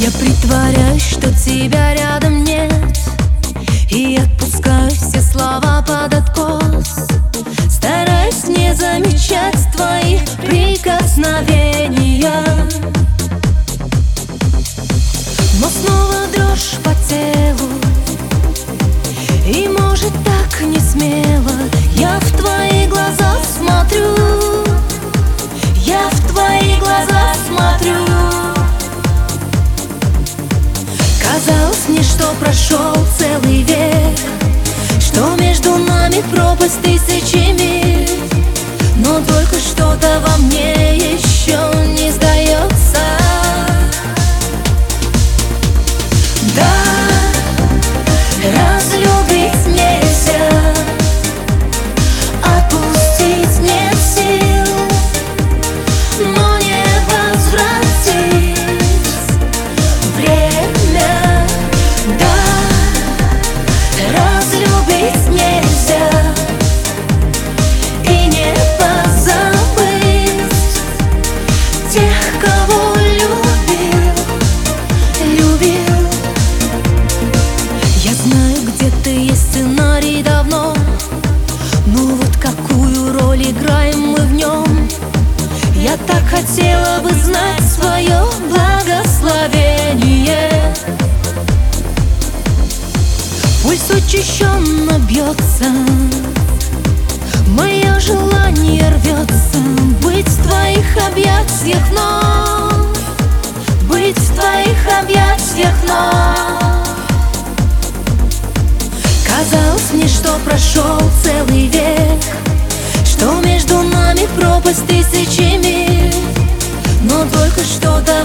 Я притворяюсь, что тебя рядом нет, и отпускаю все слова под откос. Стараюсь не замечать твои прикосновения, но снова дрожь по телу. И может так не смело я в твои глаза смотрю, я в твои глаза смотрю. Казалось мне, что прошел целый век, что между нами пропасть тысячи миль, но только что-то во мне еще не сдается. Да, разлюбить нельзя, отпустить нет сил, но не возвратить время. Да, разлюбить нельзя и не позабыть тех, кого любил, любил. Я знаю, где-то есть сценарий давно, но вот какую роль играем мы в нем? Я так хотела бы знать свое благословение. Пульс учащенно бьется, мое желание рвется быть в твоих объятиях вновь, быть в твоих объятиях вновь. Казалось мне, что прошел целый век, что между нами пропасть тысячи миль, но только что-то